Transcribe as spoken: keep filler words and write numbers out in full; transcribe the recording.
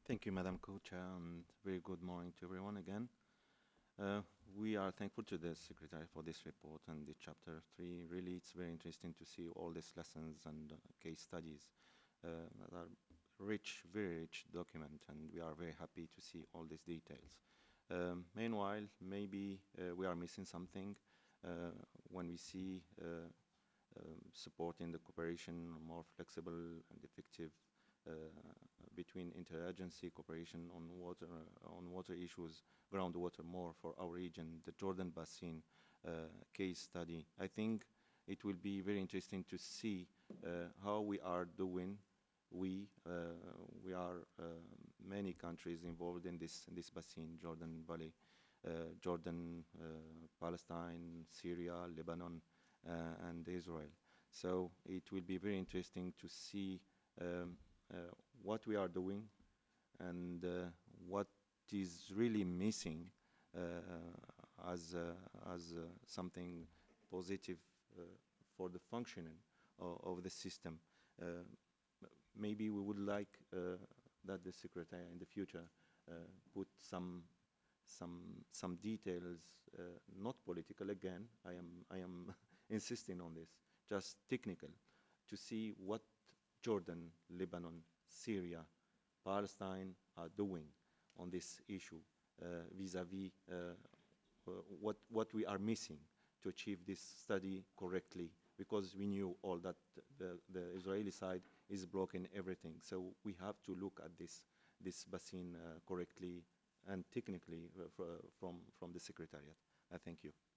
Thank you, Madam Co-Chair, and very good morning to everyone again. Uh, we are thankful to the Secretary for this report and the chapter three. Really, it's very interesting to see all these lessons and uh, case studies uh, that are rich, very rich document, and we are very happy to see all these details. Um, meanwhile, maybe uh, we are missing something uh, when we see uh, um, supporting the cooperation more flexible and effective uh, between interagency cooperation on water on water issues, groundwater more for our region, the Jordan Basin uh, case study. I think it will be very interesting to see uh, how we are doing. We uh, we are uh, many countries involved in this in this basin, Jordan Valley, uh, Jordan, uh, Palestine, Syria, Lebanon, uh, and Israel. So it will be very interesting to see um, uh, what we are doing and uh, what is really missing uh, as uh, as uh, something positive uh, for the functioning of, of the system. Uh, maybe we would like uh, that the secretary in the future uh, put some some some details, uh, not political again. I am I am insisting on this, just technical, to see what Jordan, Lebanon, Syria, Palestine are doing on this issue uh, vis-à-vis uh, uh, what what we are missing to achieve this study correctly, because we knew all that the, the Israeli side is blocking everything. So we have to look at this this basin uh, correctly and technically uh, fr from from the Secretariat. I thank you.